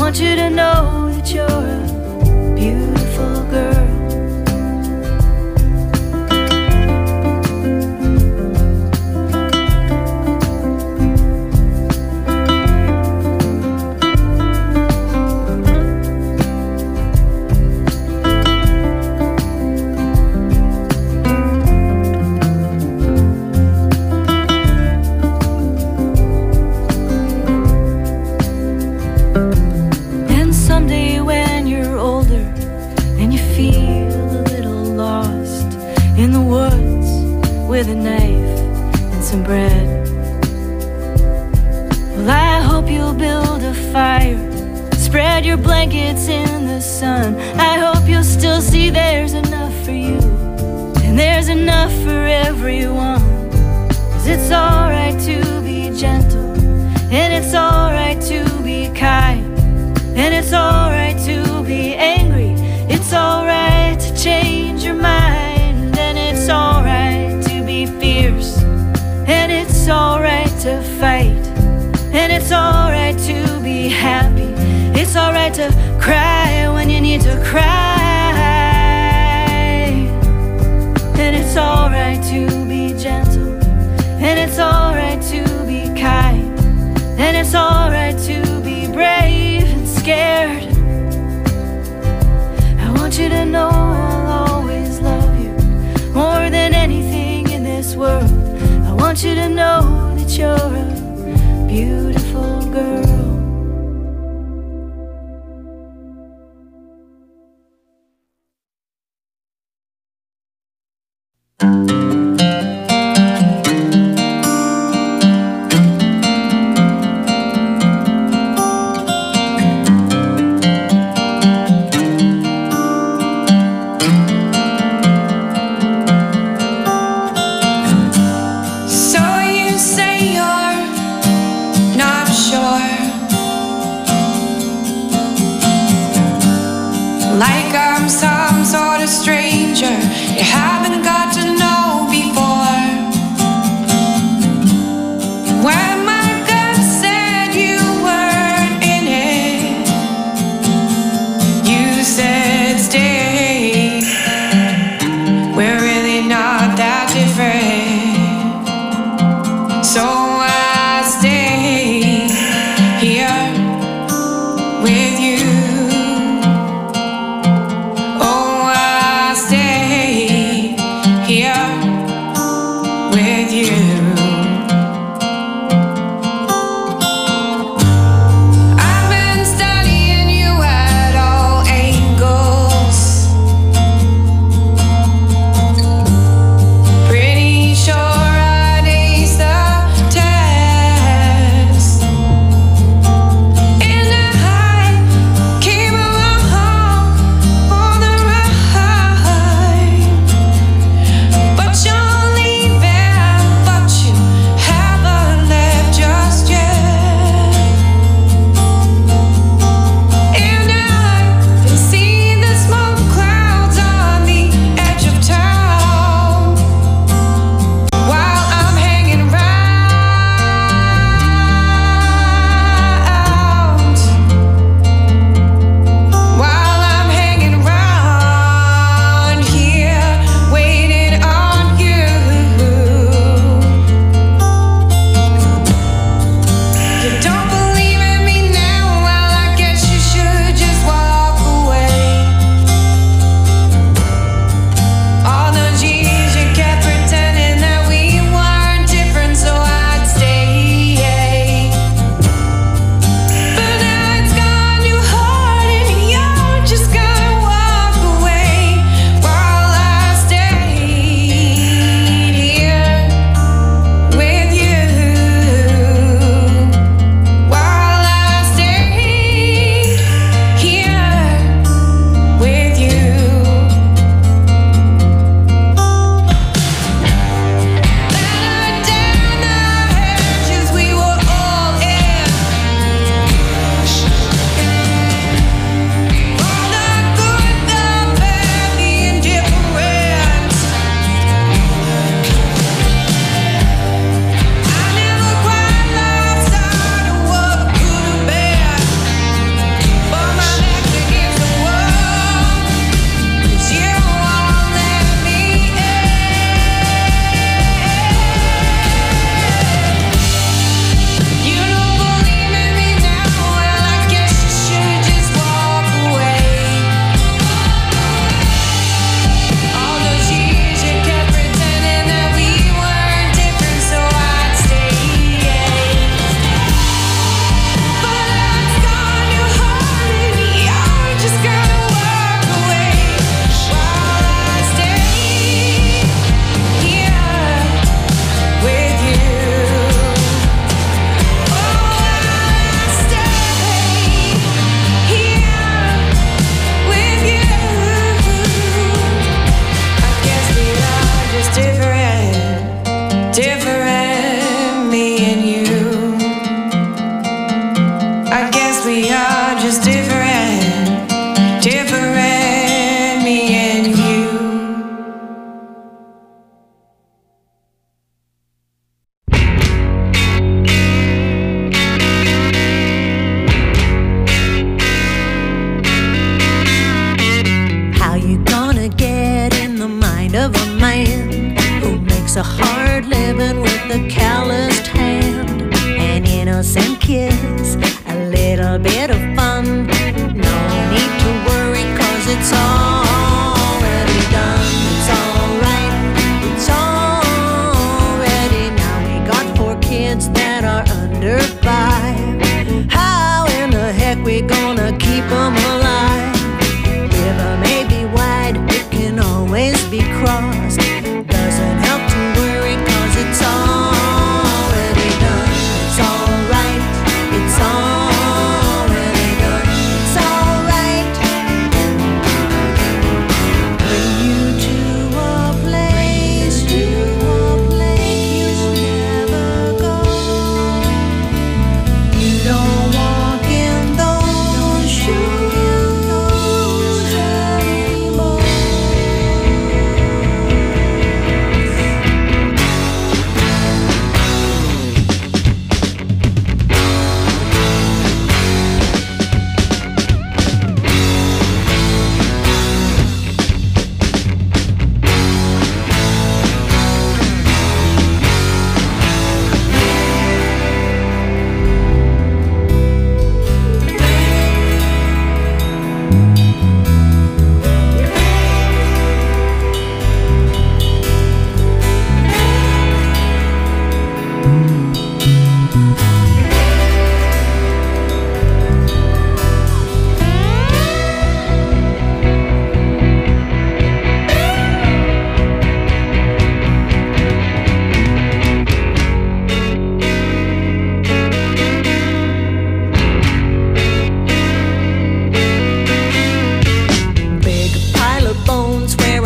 want you to know that you're a beautiful girl. With a knife and some bread. Well, I hope you'll build a fire, spread your blankets in the sun. I hope you'll still see there's enough for you, and there's enough for everyone. 'Cause it's alright to be gentle, and it's alright to be kind, and it's alright to be angry. It's alright to change your mind, and it's alright fierce, and it's alright to fight, and it's alright to be happy. It's alright to cry when you need to cry, and it's alright to be gentle, and it's alright to be kind, and it's alright to be brave and scared. I want you to know I'll always love you more than anything in this world. I want you to know that you're a beautiful girl. Like I'm some sort of stranger you haven't got to know before. When my gut said you weren't in it, you said stay. We're really not that different, so I stay here with you.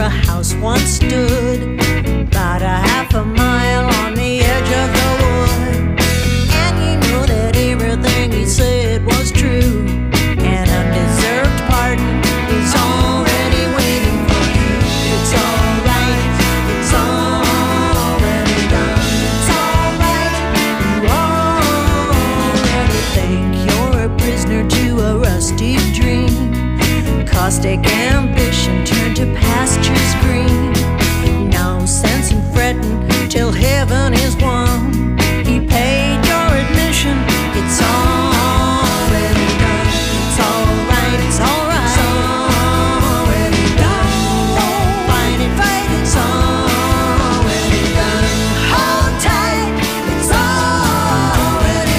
a house once stood, about a half a mile on the edge of the wood. And he knew that everything he said was true. An undeserved pardon is already waiting for you. It's alright, it's already done. It's alright, you already think you're a prisoner to a rusty dream. Caustic ambition turned to pastures green. No sense in fretting till heaven is won. He paid your admission, it's already done. It's alright, it's alright, it's already done. Don't fight it, fight it, it's already done. Hold tight, it's already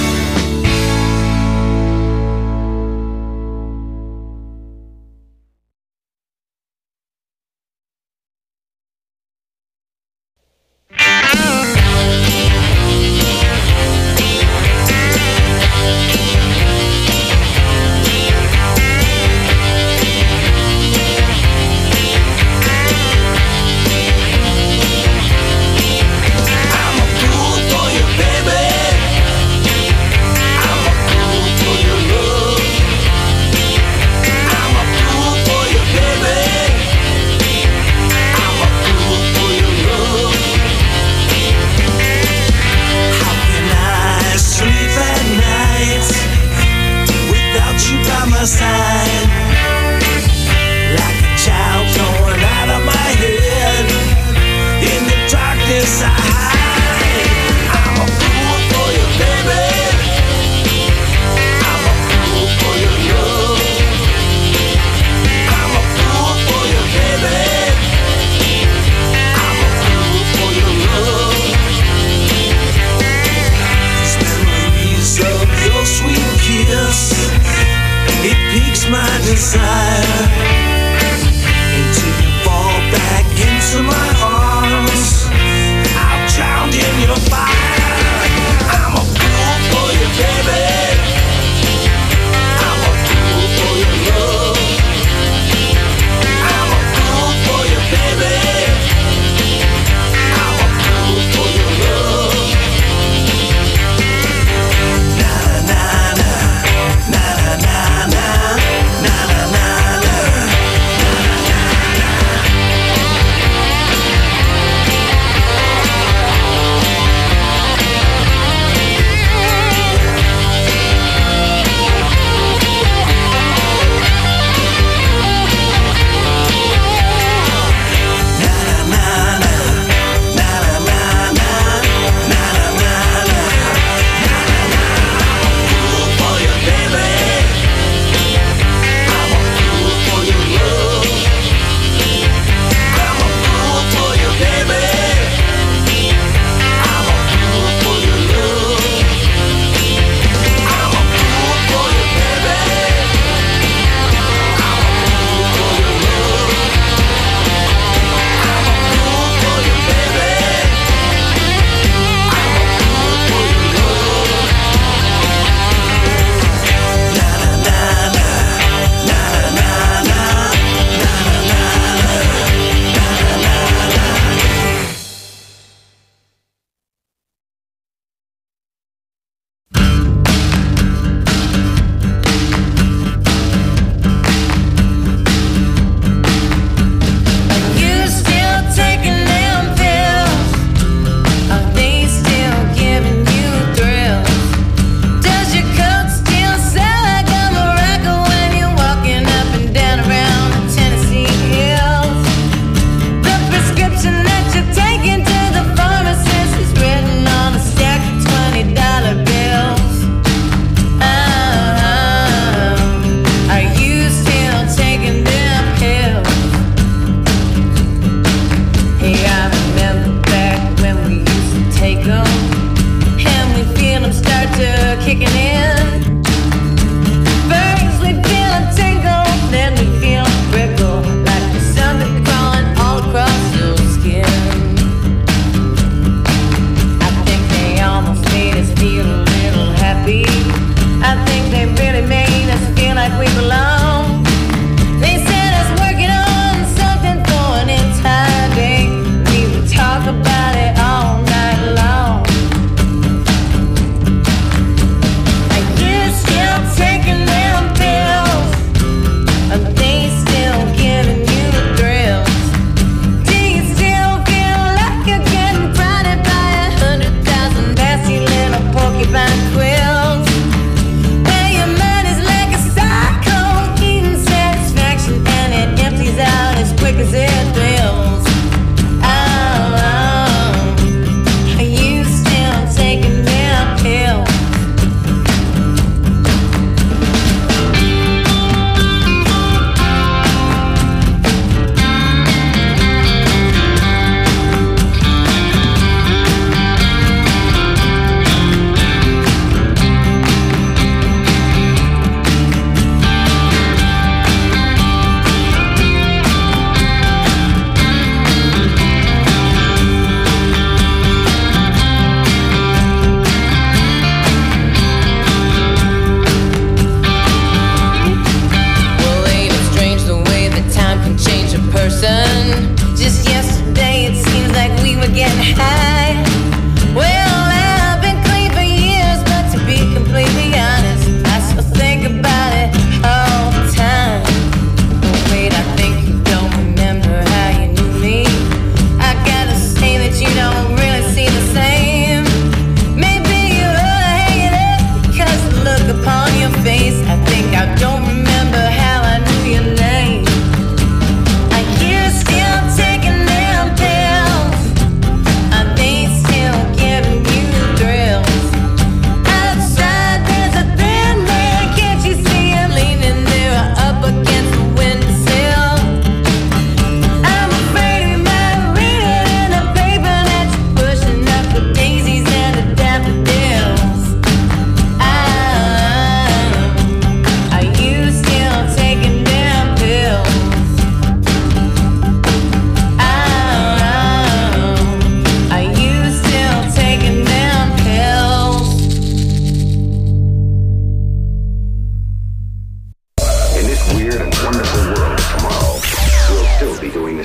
done.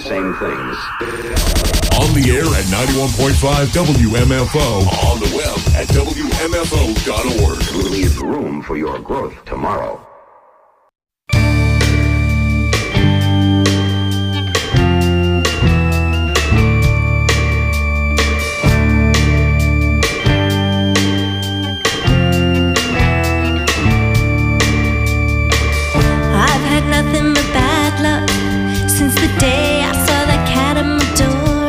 same things. On the air at 91.5 WMFO. On the web at WMFO.org. Leave room for your growth tomorrow. Nothing but bad luck since the day I saw that cat at my door.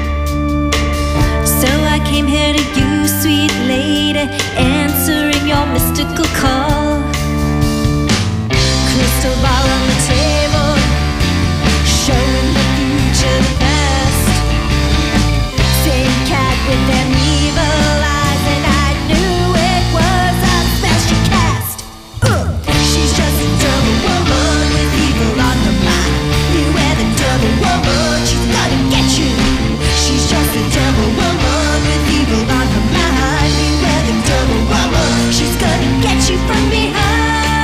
So I came here to you, sweet lady, answering your mystical call. Crystal ball on the table, showing the future, the past. Same cat with them evil eyes, and I knew it was a spell she cast. She's just a double woman with evil on her mind. Beware the double woman, she's gonna get you. She's just a double woman with evil on her mind. Beware the double woman, she's gonna get you from behind.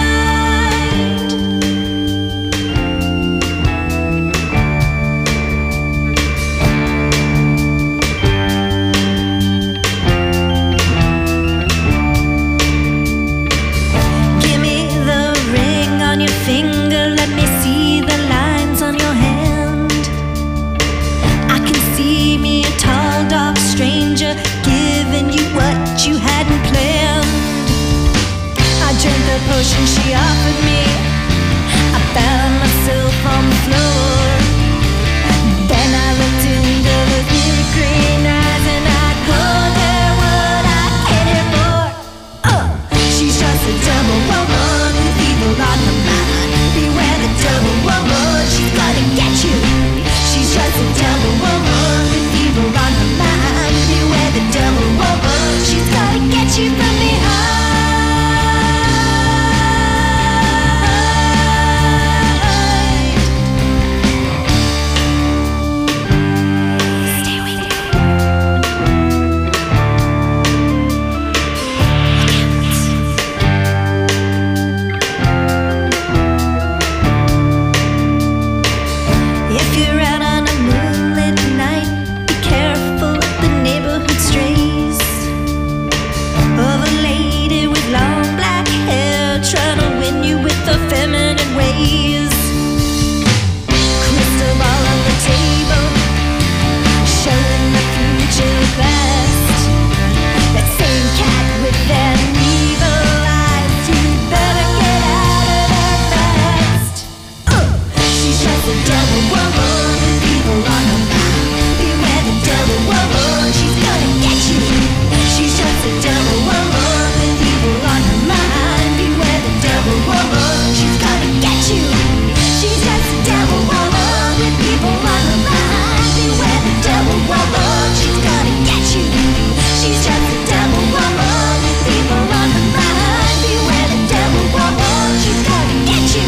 Give me the ring on your finger, let me see the lines on your hand. I can see me a tall, dark stranger giving you what you hadn't planned. I drank the potion she offered me, I found myself on the floor. Then I looked into the big green eyes and I told her what I came here for. She's just a double woman with evil on her mind. Beware the double woman, she's gonna get you. She's just a double woman with evil on her mind. Beware the double woman, she's gonna get you from behind. Stay with me. If you're out on a moonlit night, be careful of the neighborhood strays. Of a lady with long black hair trying to win you with her feminine ways. Crystal ball on the table, showing the future past. That same cat with that evil eyes, you better get out of there fast. She's just a double woman with evil on her mind. Beware the double woman, she's gonna get you. She's just a double woman with evil on her mind. Beware the double woman, she's gonna get you. She's just a double woman with evil on her mind. Beware the double woman, she's gonna get you. She's just a double woman with evil on her mind. Beware the double woman, she's gonna get you.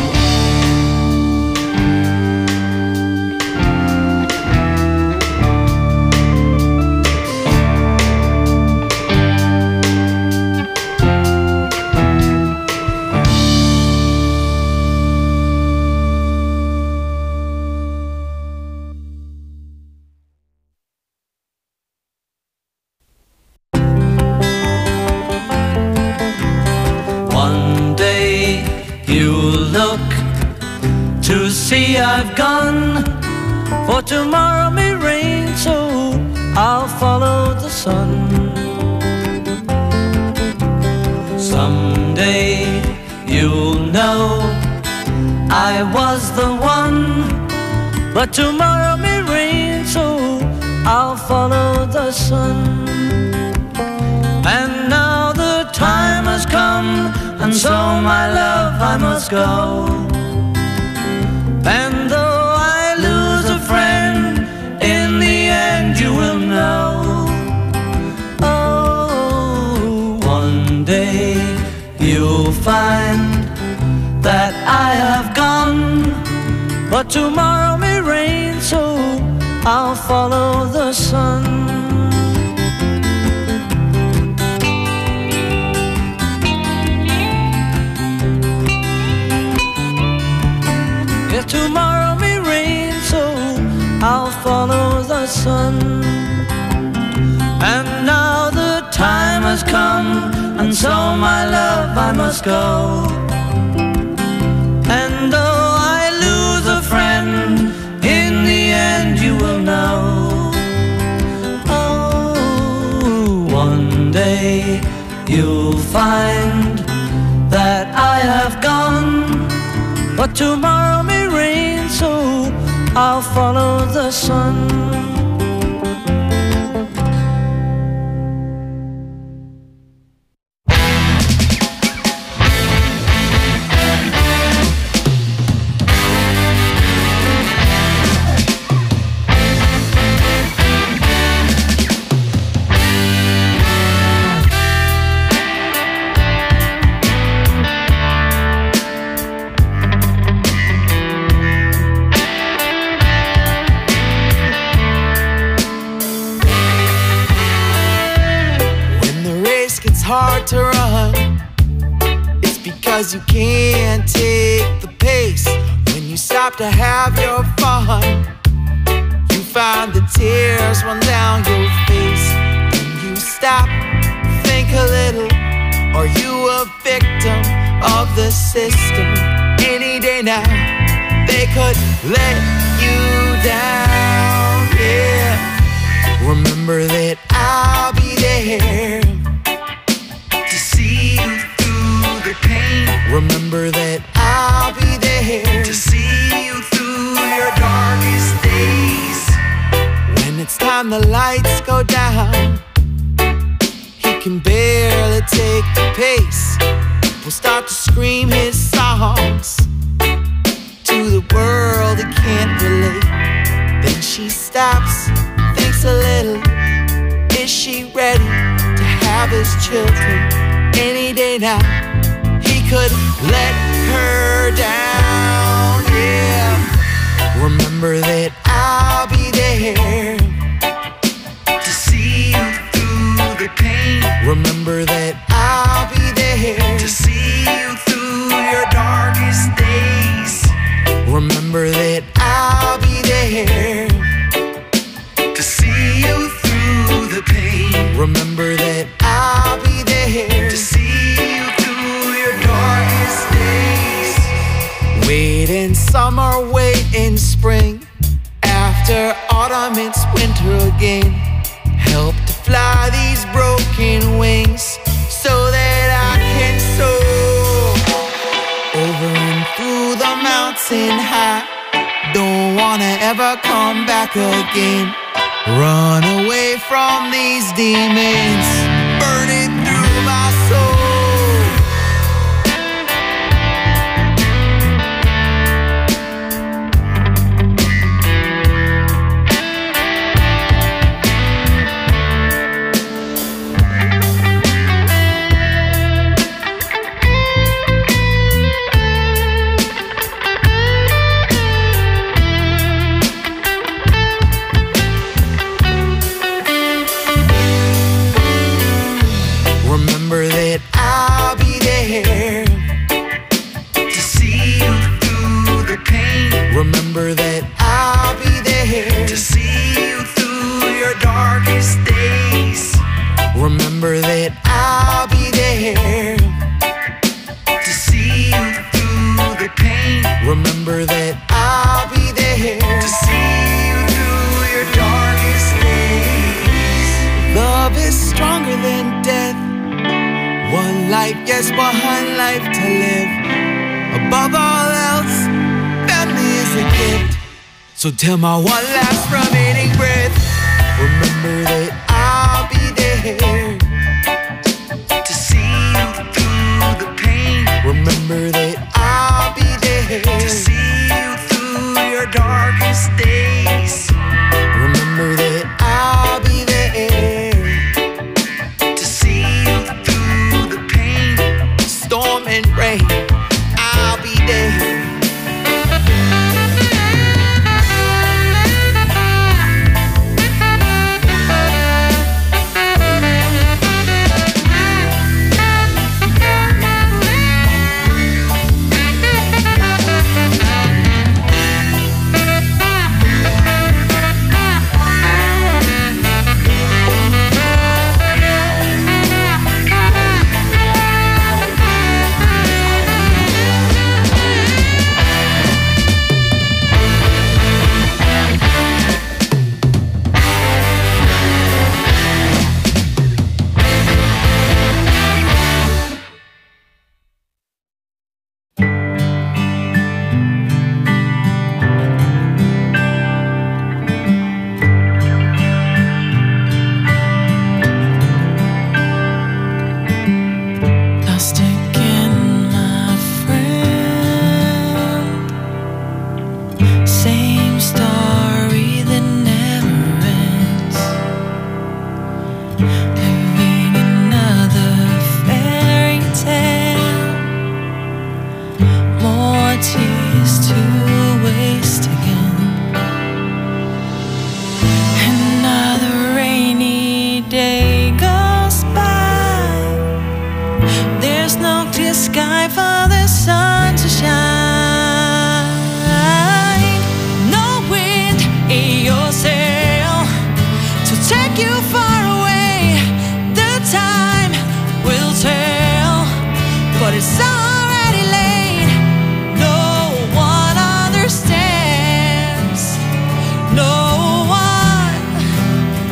One day you'll look to see I've gone, for tomorrow may rain, so I'll follow the sun. Someday you'll know I was the one, but tomorrow may rain, so I'll follow the sun. And now the time has come, and so my love I must go. And though I lose a friend, in the end you will know. Oh, one day you'll find that I have gone, but tomorrow may rain, so I'll follow the sun. Tomorrow may rain, so I'll follow the sun. And now the time has come, and so my love I must go. And though I lose a friend, in the end you will know. Oh, one day you'll find that I have gone, but tomorrow may rain, so I'll follow the sun. Hard to run, it's because you can't take the pace. When you stop to have your fun, you find the tears run down your face. When you stop, think a little, are you a victim of the system? Any day now, they could let you down, yeah. Remember that I'll be there. Remember that I'll be there to see you through your darkest days. When it's time the lights go down, he can barely take the pace. Will start to scream his songs to the world he can't relate. Then she stops, thinks a little. Is she ready to have his children? Any day now could let her down, yeah. Remember that I'll be there to see you through the pain. Remember that I'll be there to see you through your darkest days. Remember that I'll be there to see you through the pain. Remember that I'll be there to see you darkest days. Wait in summer, wait in spring. After autumn, it's winter again. Help to fly these broken wings so that I can soar over and through the mountain high. Don't wanna ever come back again. Run away from these demons burning through my soul. Remember that I'll be there to see you through the pain. Remember that I'll be there to see you through your darkest days. Remember that I'll be there to see you through the pain. Remember that I'll be there to see you through your darkest days. Love is stronger than death. One life, yes, one life to live. Above all else, family is a gift. So till my one last remaining breath, remember that I'll be there to see you through the pain. Remember that I'll be there to see you through your darkest days. Remember that I'll be there to see you through the pain. Storm and rain, I'll be there.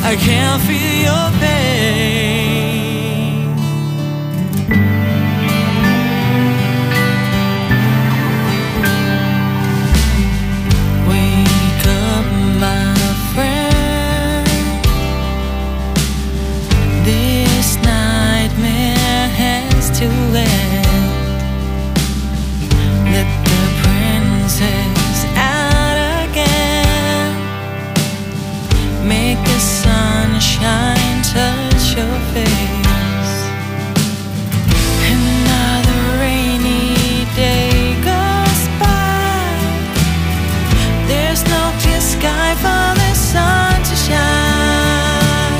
I can't feel your pain. Wake up, my friend. This nightmare has to end. Let the princess out again. Make the sunshine touch your face. Another rainy day goes by. There's no clear sky for the sun to shine.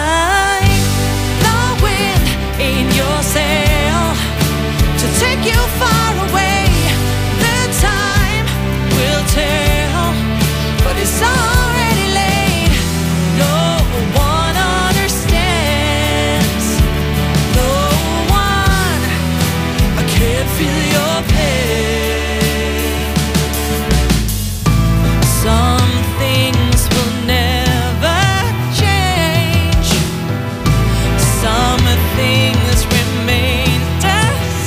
The wind in your sail to take you far away. The time will tell, but it's already late. No one understands. No one. I can't feel your pain. Some things will never change. Some things remain the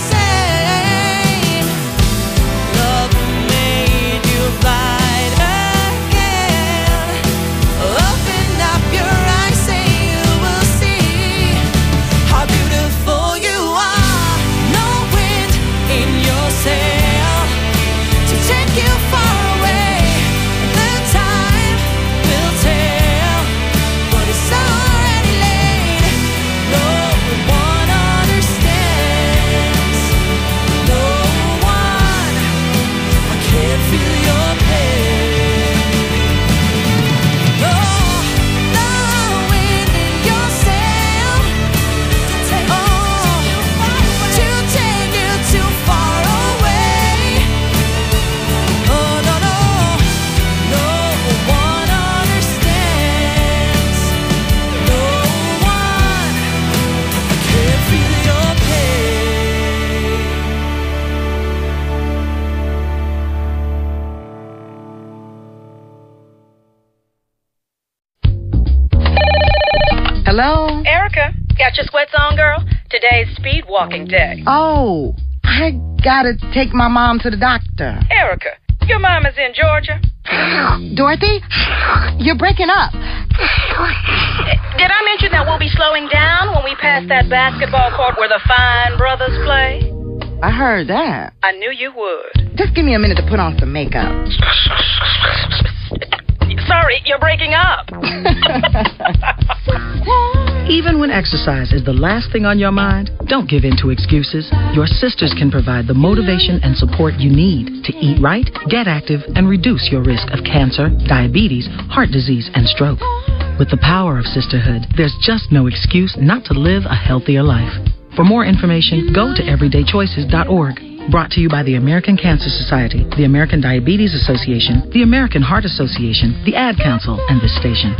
same. Love made you right again. Open up your eyes and you will see how beautiful you are. No wind in your sail to take you far away. The time will tell, but it's already late. No one understands. No one. I can't feel your pain. No, no wind in your sail. To take you too far away. Oh no no, no one understands. No one. I can't feel your pain. Hello? Erica, got your sweats on, girl? Today's speed walking day. Oh, I gotta take my mom to the doctor. Erica, your mom is in Georgia. Dorothy, you're breaking up. Did I mention that we'll be slowing down when we pass that basketball court where the Fine Brothers play? I heard that. I knew you would. Just give me a minute to put on some makeup. Sorry, you're breaking up. Even when exercise is the last thing on your mind, don't give in to excuses. Your sisters can provide the motivation and support you need to eat right, get active, and reduce your risk of cancer, diabetes, heart disease, and stroke. With the power of sisterhood, there's just no excuse not to live a healthier life. For more information, go to everydaychoices.org. Brought to you by the American Cancer Society, the American Diabetes Association, the American Heart Association, the Ad Council, and this station.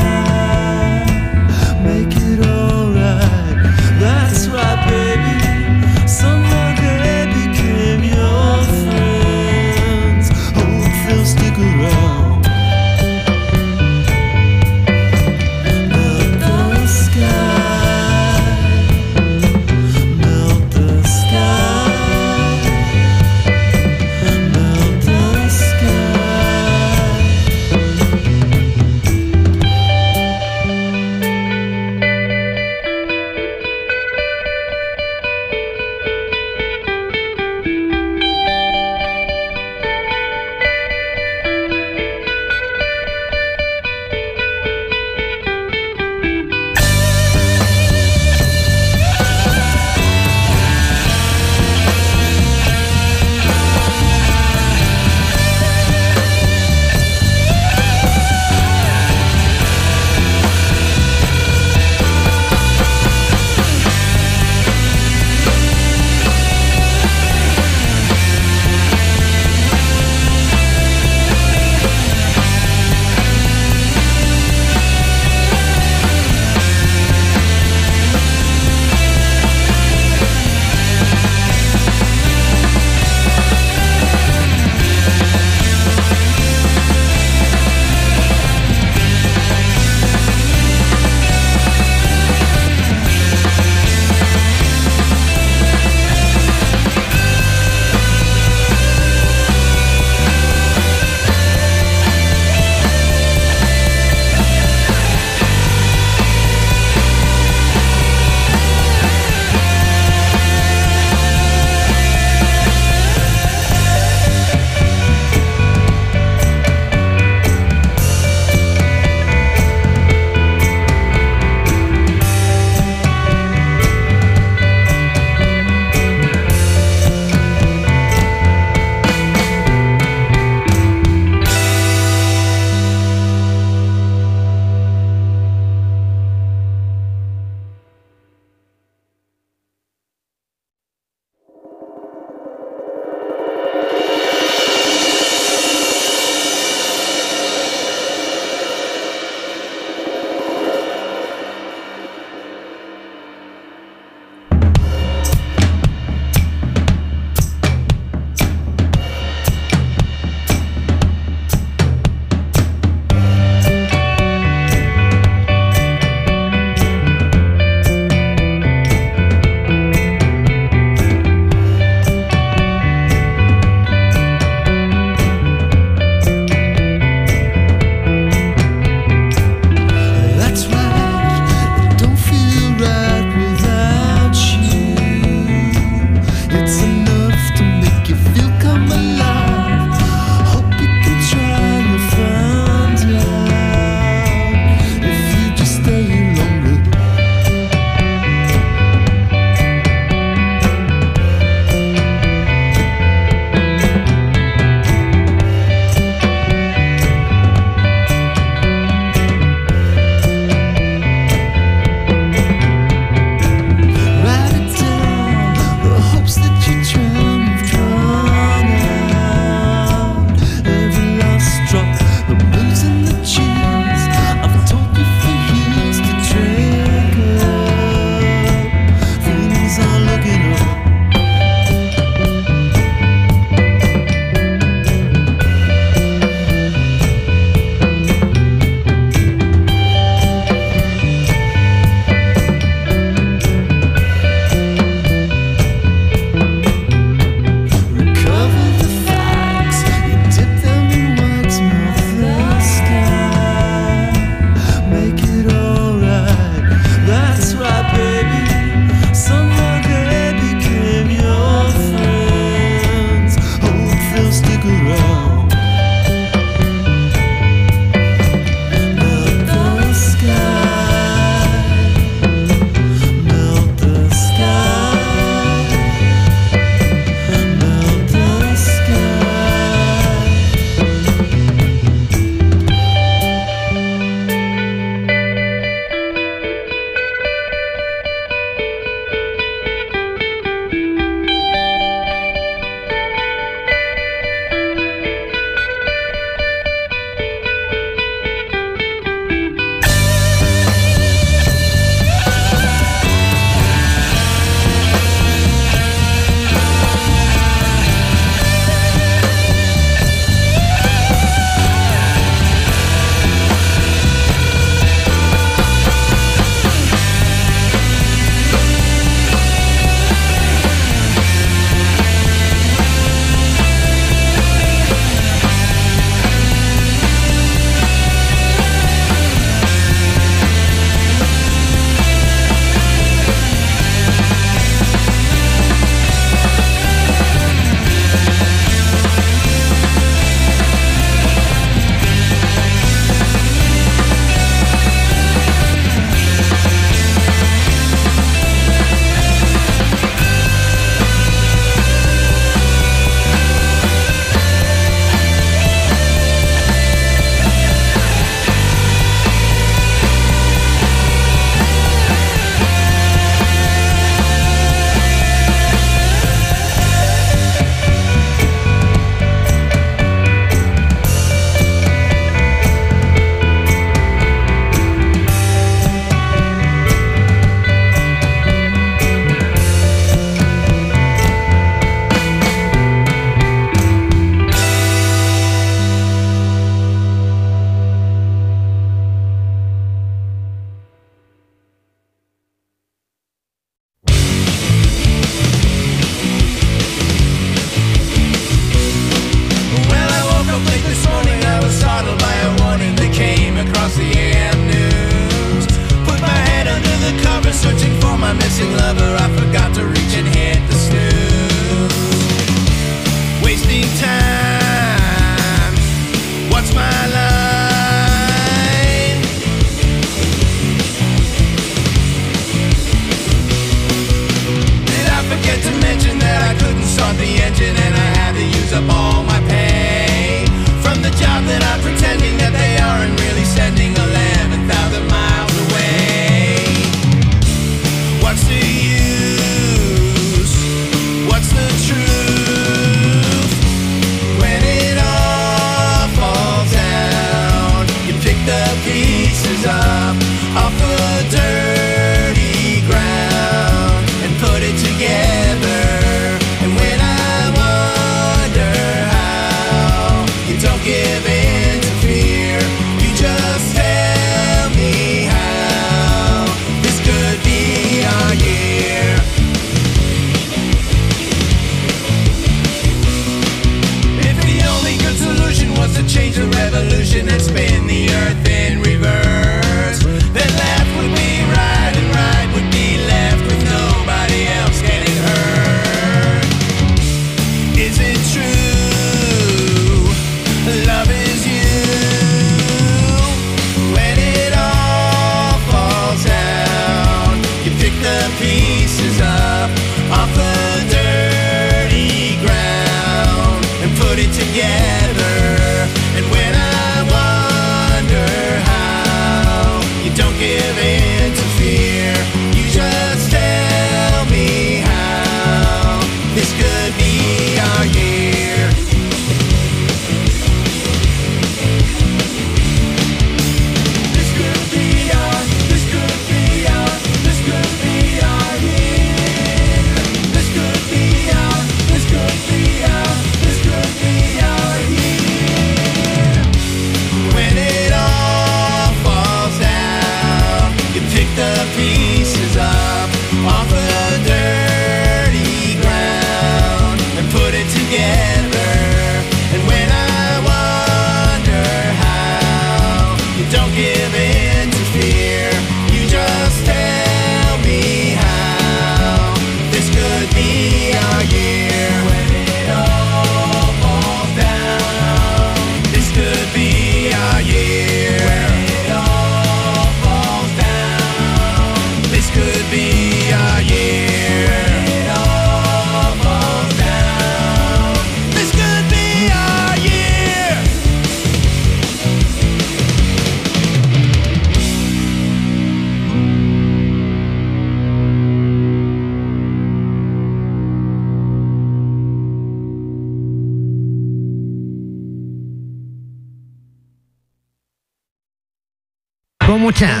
One more time.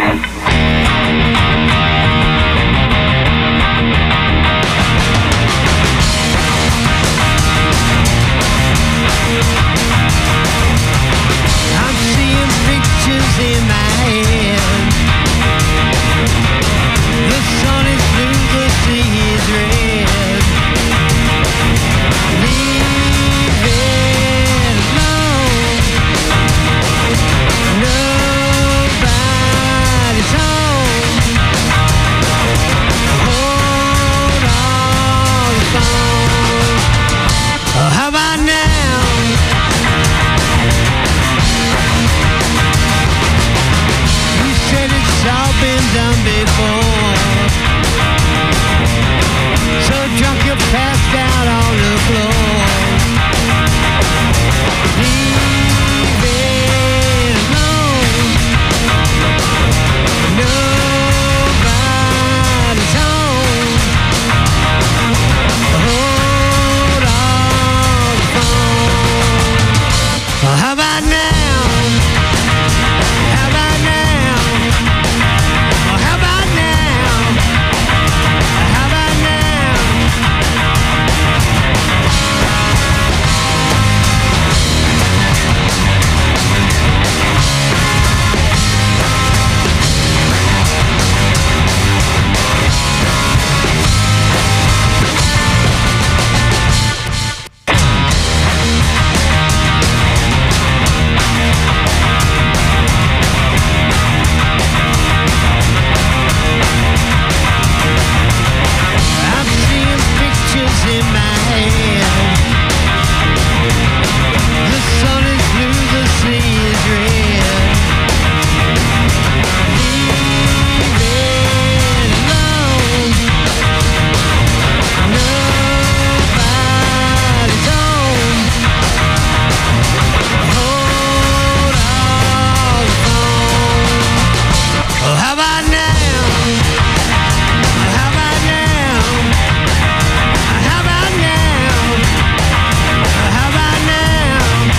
I'm seeing pictures in my head. The sun is blue, the sea is red. Leave it alone. Nobody's home. Hold on the phone. How about now? You said it's all been done before. So drunk you passed out on the floor. Leave it alone. Nobody's home. Hold on the phone. How about now? How about now? How about now? How about now? I'm seeing pictures in my head. The sun is blue, the sea is red. Leave it alone. Nobody's home. Hold on the phone. How about now? How about now? How about now? How about now?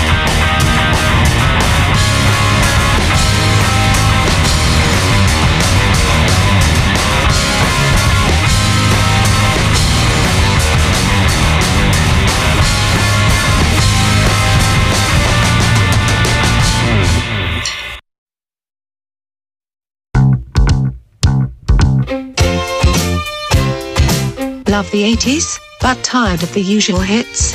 Love the 80s, but tired of the usual hits?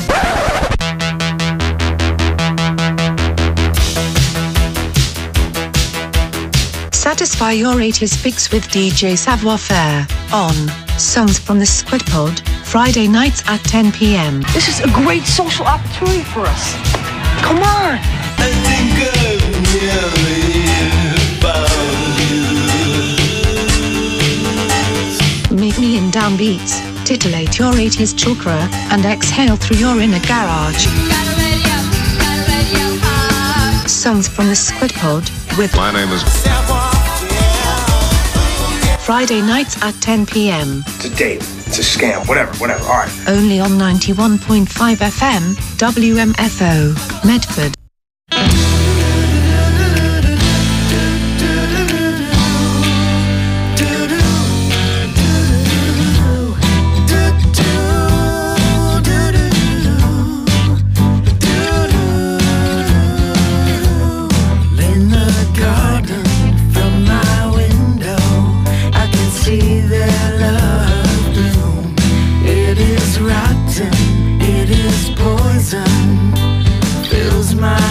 Satisfy your 80s fix with DJ Savoir Faire on Songs from the Squid Pod, Friday nights at 10 p.m. This is a great social opportunity for us. Come on. Meet me in downbeats, titillate your 80s chakra, and exhale through your inner garage. Songs from the Squid Pod with My name is Friday nights at 10 p.m. It's a date. It's a scam. Whatever. All right. Only on 91.5 FM, WMFO, Medford. In the garden from my window, I can see their love bloom. It is rotten, it is poison, fills my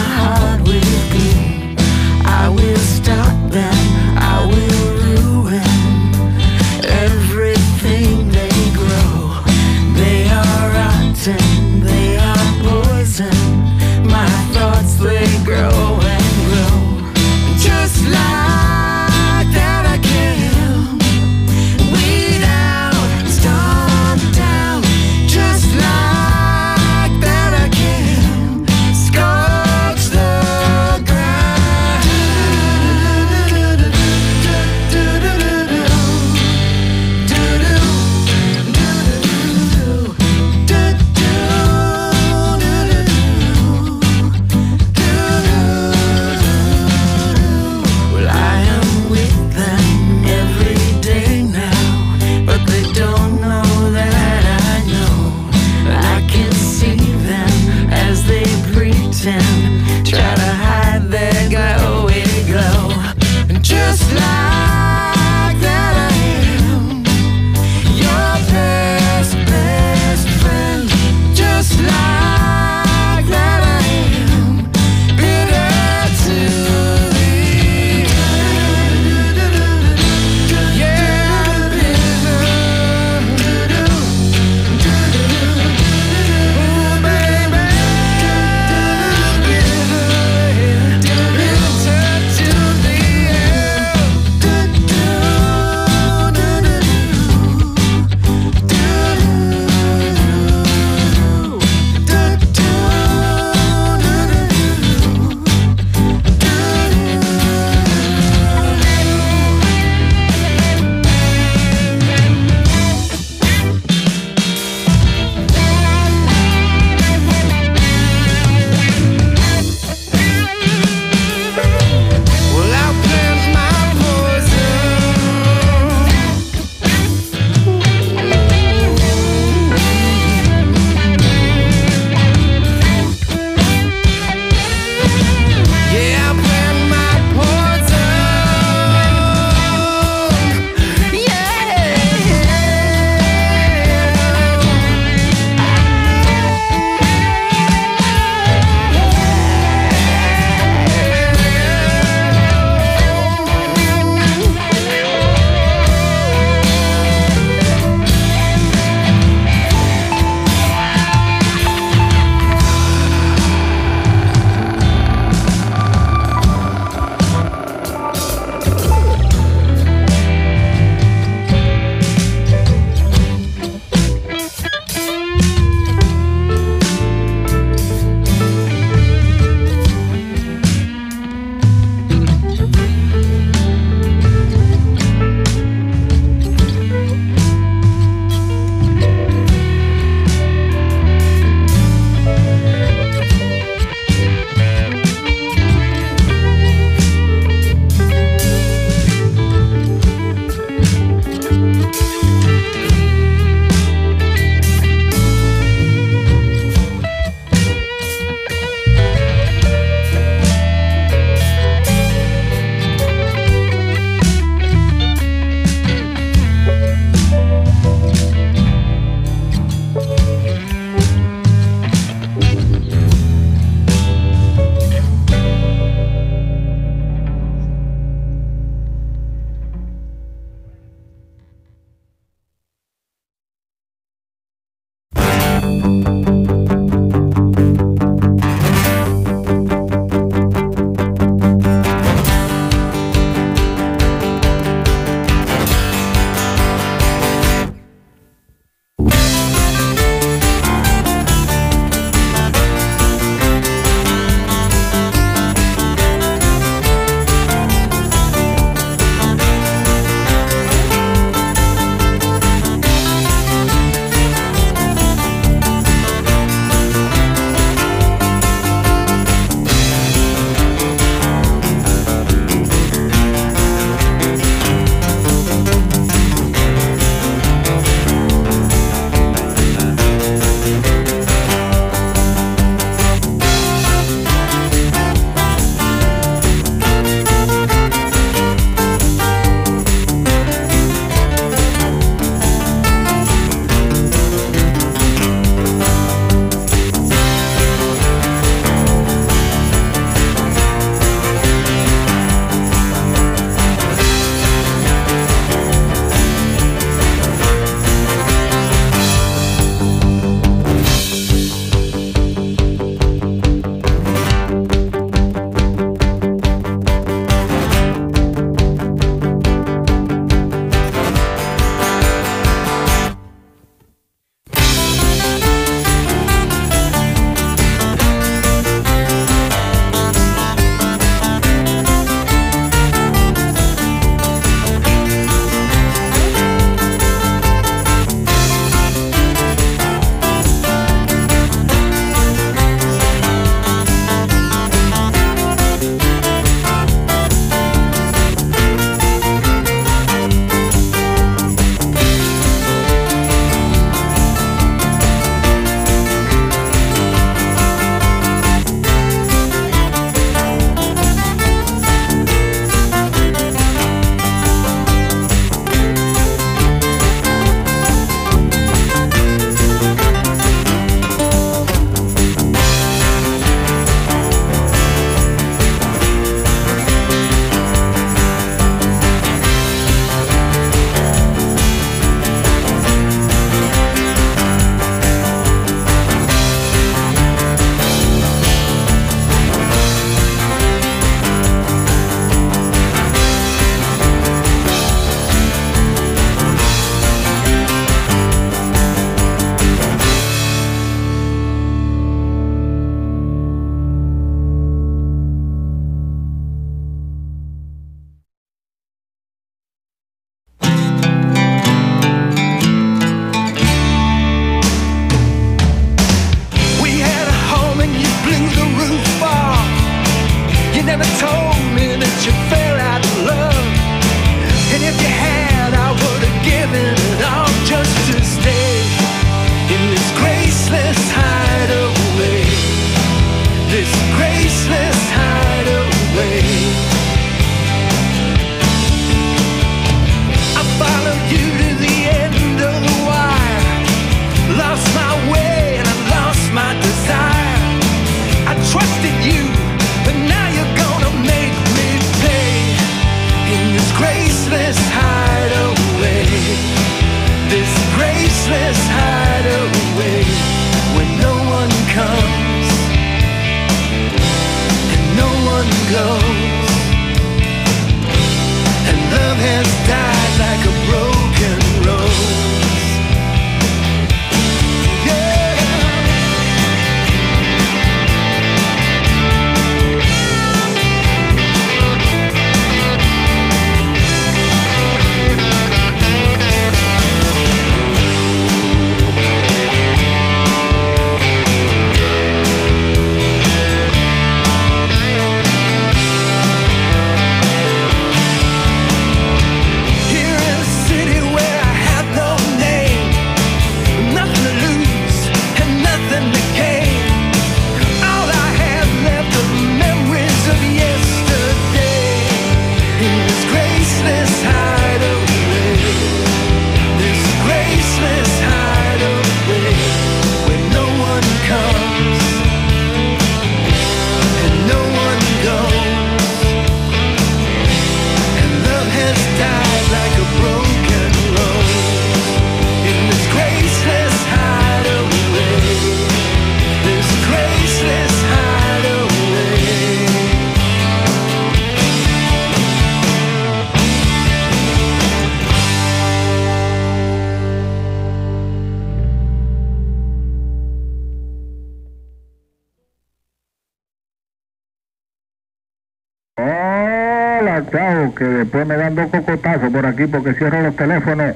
Hola, chao, que después me dan 2 cocotazos por aquí porque cierro los teléfonos.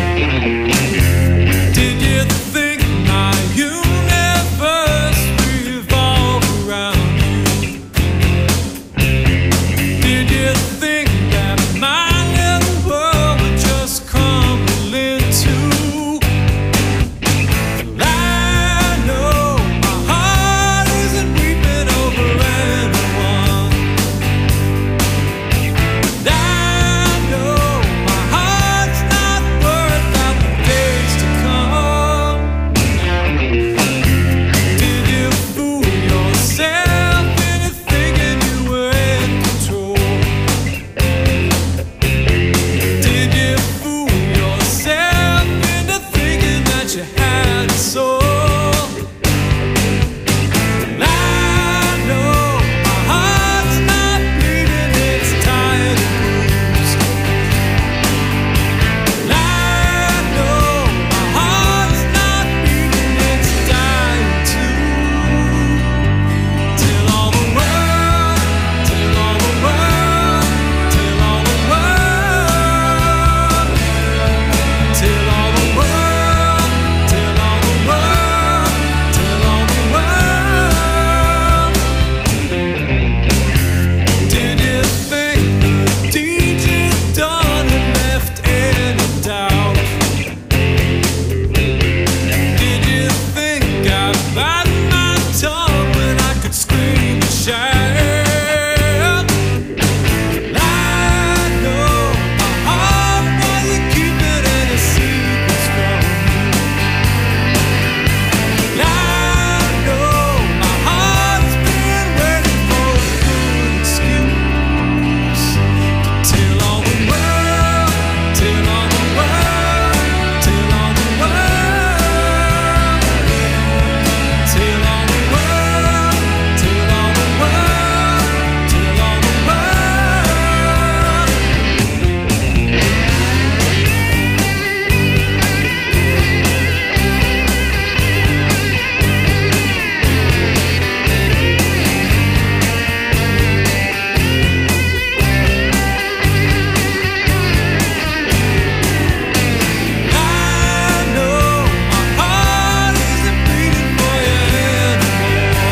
Did you think my universe revolved around you? Did you think that my little world would just crumble into? I know my heart isn't weeping over anyone. And I know my heart's not worth out the days to come. Did you fool yourself into thinking you were in control? Did you fool yourself into thinking that you had a soul? And I know my heart's not bleeding, it's tired and bruised. And I know my heart's not beating, it's dying too. Till all the world, till all the world, till all the world, till all the world, till all the world, till all the world. Did you think the deed you'd done had left any doubt? Did you think I bite my tongue when I could scream and shout? And I know my heart wasn't keeping any secrets from me. And I know my heart's been waiting for a good excuse. Till all the world, till all the world, till all the world, till all the world, till all the world, till all the world. I know my heart isn't beating for you anymore.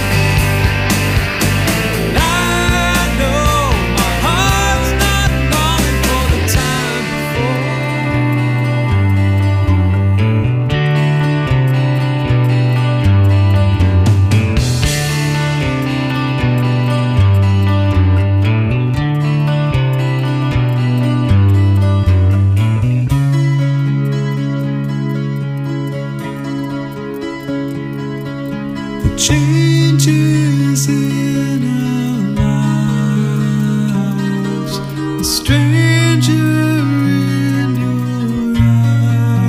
And I know my heart's not longing for the time before. The changes in our lives, the stranger